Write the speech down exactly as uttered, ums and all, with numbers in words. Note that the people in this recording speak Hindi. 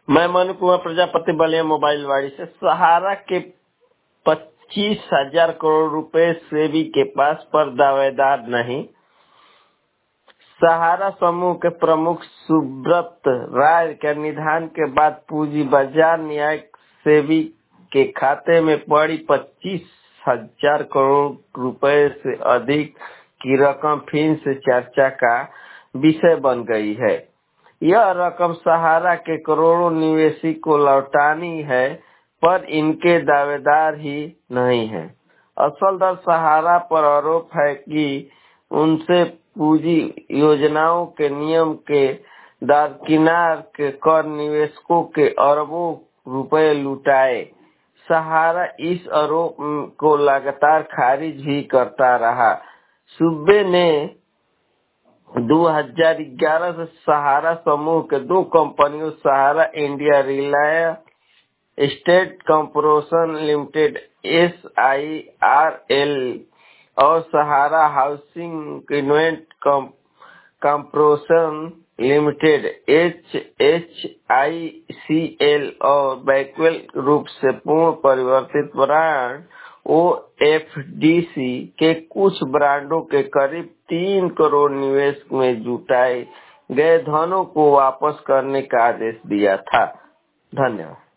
मैं मनु कुमार प्रजापति बलिया मोबाइल वाड़ी से। सहारा के पच्चीस हजार करोड़ रुपए सेबी के पास पर दावेदार नहीं। सहारा समूह के प्रमुख सुब्रत राय के निधन के बाद पूंजी बाजार न्याय सेबी के खाते में पड़ी पच्चीस हजार करोड़ रुपए से अधिक की रकम फिर से चर्चा का विषय बन गई है। यह रकम सहारा के करोड़ों निवेशी को लौटानी है, पर इनके दावेदार ही नहीं है। असल दर सहारा पर आरोप है कि उनसे पूंजी योजनाओं के नियम के दरकिनार के कर निवेशकों के अरबों रुपए लुटाए। सहारा इस आरोप को लगातार खारिज भी करता रहा। सूबे ने दो हज़ार ग्यारह से सहारा समूह के दो कंपनियों Sahara India real estate corporation limited S I R L और Sahara housing invent corporation limited H H I C L और वैकल्पिक रूप से पूर्ण परिवर्तित brand O F D C के कुछ ब्रांडों के करीब तीन करोड़ निवेश में जुटाए गए धनों को वापस करने का आदेश दिया था। धन्यवाद।